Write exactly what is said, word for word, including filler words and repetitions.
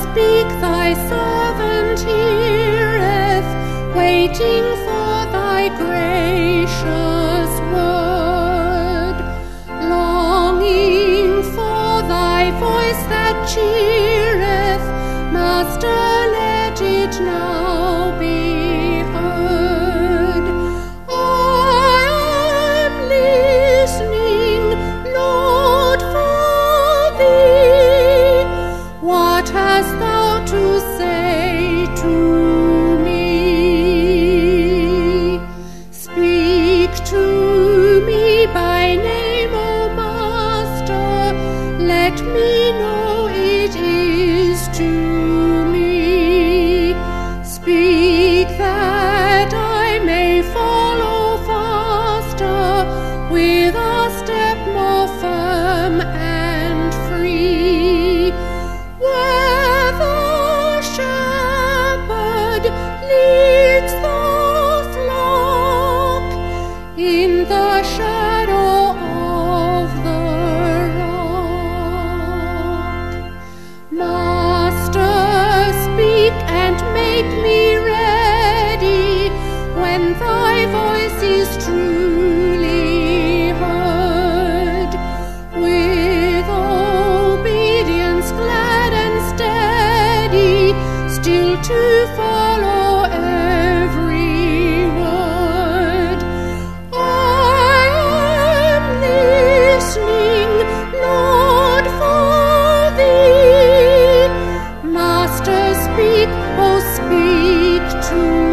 speak, thy servant heareth, waiting for thy gracious word, longing for thy voice that cheereth. Master, let it now be heard. I am listening, Lord, for thee. What hast thou to say to me? Speak to me by name, O Master. Let me know it is to me. Speak that I may follow faster, with a step more firm and free. Where the shepherd leads the flock, in the shadow of the rock. Master, speak and make me ready, when thy voice is truly heard. With obedience glad and steady, still to follow every word. I am listening, Lord, for thee. Master, speak, oh speak to